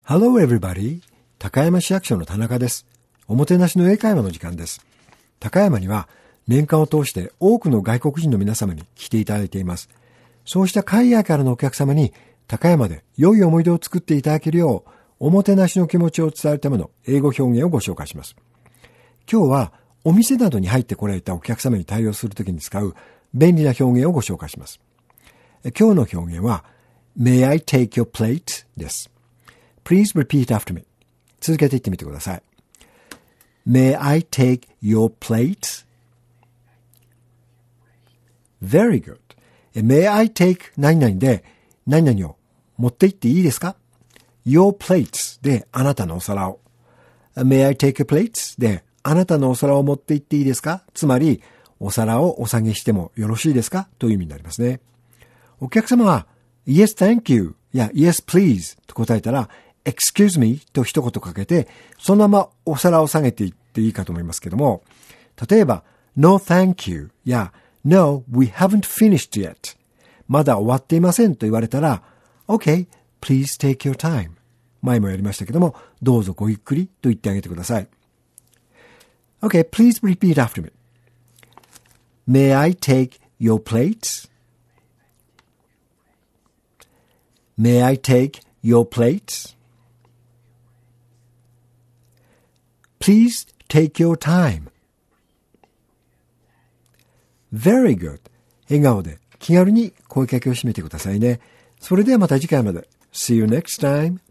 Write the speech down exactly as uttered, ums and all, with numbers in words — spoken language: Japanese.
Hello everybody! 高山市役所の田中です。おもてなしの英会話の時間です。高山には年間を通して多くの外国人の皆様に来ていただいています。そうした海外からのお客様に高山で良い思い出を作っていただけるよう、おもてなしの気持ちを伝えるための英語表現をご紹介します。今日はお店などに入ってこられたお客様に対応するときに使う便利な表現をご紹介します。今日の表現は May I take your plate? です。Please repeat after me. 続けて言ってみてください。May I take your plate? Very good. May I take 何々で何々を持って行っていいですか？ Your plates であなたのお皿を。May I take your plates? であなたのお皿を持って行っていいですか？つまりお皿をお下げしてもよろしいですか？という意味になりますね。お客様は Yes, thank you や Yes, please と答えたらExcuse me と一言かけて、そのままお皿を下げていっていいかと思いますけども、例えば No thank you や No, we haven't finished yet まだ終わっていませんと言われたら Okay, please take your time 前もやりましたけども、どうぞごゆっくりと言ってあげてください。Okay, please repeat after me. May I take your plates? May I take your plates?Please take your time. Very good. 笑顔で気軽に声かけを締めてくださいね。それではまた次回まで。See you next time.